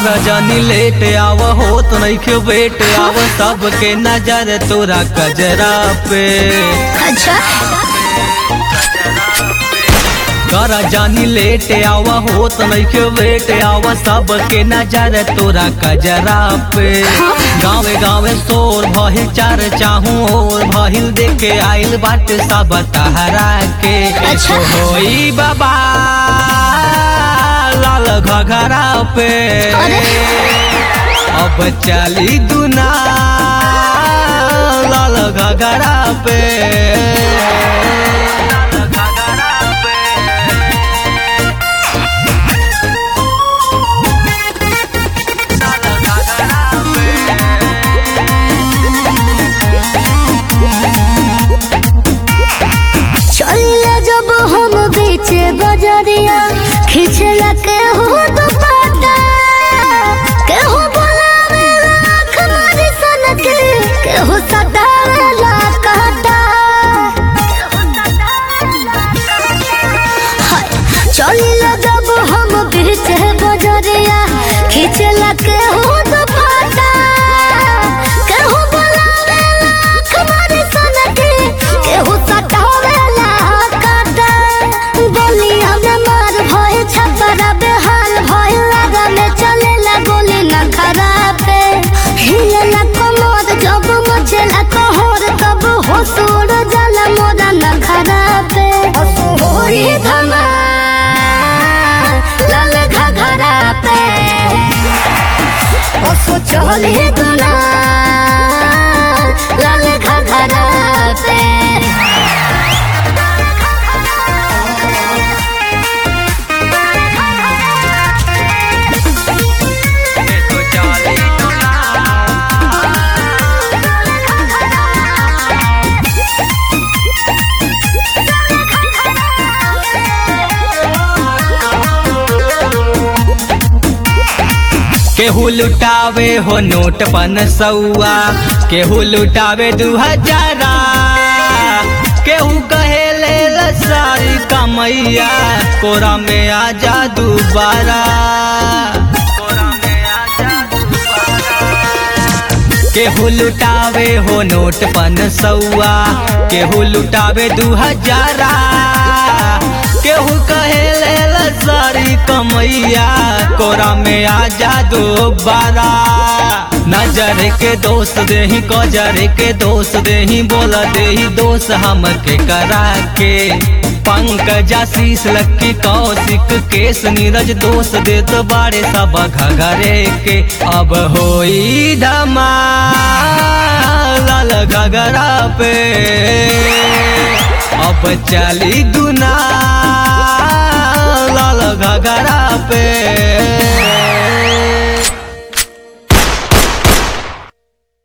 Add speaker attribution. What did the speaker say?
Speaker 1: कर जानी लेट आव होत नइखे वेट आव सबके नजर तोरा कजरा पे।
Speaker 2: अच्छा
Speaker 1: कर जानी लेट आव होत नइखे वेट आव सबके नजर तोरा कजरा पे। गाँवे गाँवे शोर भहिल चार चाहूं और भहिल देखे आइल बाटे सब तहरा के।
Speaker 2: अच्छा।
Speaker 1: होई बाबा लाल घघरा पे अब चली दुना लाल घघरा पे।
Speaker 2: चलिया जब हम बीचे बजरिया खिचला के हो दुपट्टा के हो बोलावे लाख मारी सनक के हो सतावे लाख काटा। हाय चलिया जब हम बीचे बजरिया खिचला के हो दुपट्टा के हो बोलावे लाख मारी सनक के हो सतावे लाख काटा। बोलिया में मार भय छपरा बेहाल भय लगा में चलेला गोली न खराब पे। हिलेला कमर जब मचेला कहर तब होश उड़ जाला मोरा न खराब पे। होई धमाल लाल घघरा पे ओसो चली दुना लाल घघरा पे।
Speaker 1: केहू लुटावे हो नोट 500 केहू लुटावे 2000 केहू कहे ले सारी कमैया कोरा में आजा दोबारा। केहू लुटावे हो नोट 500 केहू लुटावे 2000 केहू कहे ले सारी कमैया कोरा में आजा दोबारा। नजर के दोस्त देही कजर के दोस्त देही बोला देही दोस्त हमके करा के। पंकज आशीष लक्की कौशिक केस नीरज दोस्त देत बाड़े सब घघरे के। अब होई धमाल लाल घघरा पे अब चली दुना लाल घघरा पे।